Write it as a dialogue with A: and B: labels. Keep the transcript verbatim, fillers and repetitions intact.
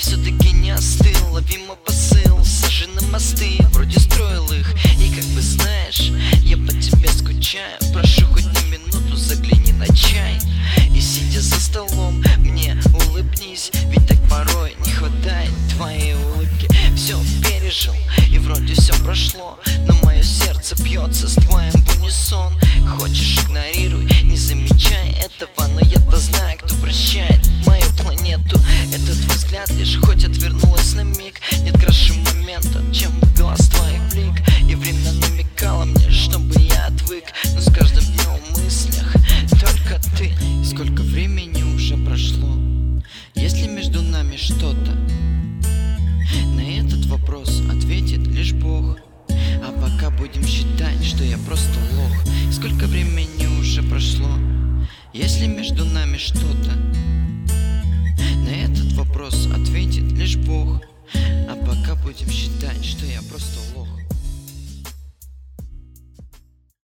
A: все-таки не остыл, ловимо посыл, сожжены мосты, вроде строил их. И как бы знаешь, я по тебе скучаю. Прошу хоть на минуту, загляни на чай. И сидя за столом, мне улыбнись, ведь так порой не хватает твоей улыбки. Все пережил, и вроде все прошло, но мое сердце бьется с твоим в унисон. Хочешь, игнорируй, не замечай этого, но я-то знаю, кто прощает мою планету. Этот взгляд лишь хоть отвернулась на миг, нет краше момента, чем в глаз твоих блик. И время намекало мне, чтобы я отвык, но с каждым днем в мыслях только ты. Сколько времени уже прошло, если между нами что-то? На этот вопрос ответит лишь Бог. А пока будем считать, что я просто лох. Сколько времени уже прошло, если между нами что-то? На этот вопрос ответит лишь Бог. А пока будем считать, что я просто лох.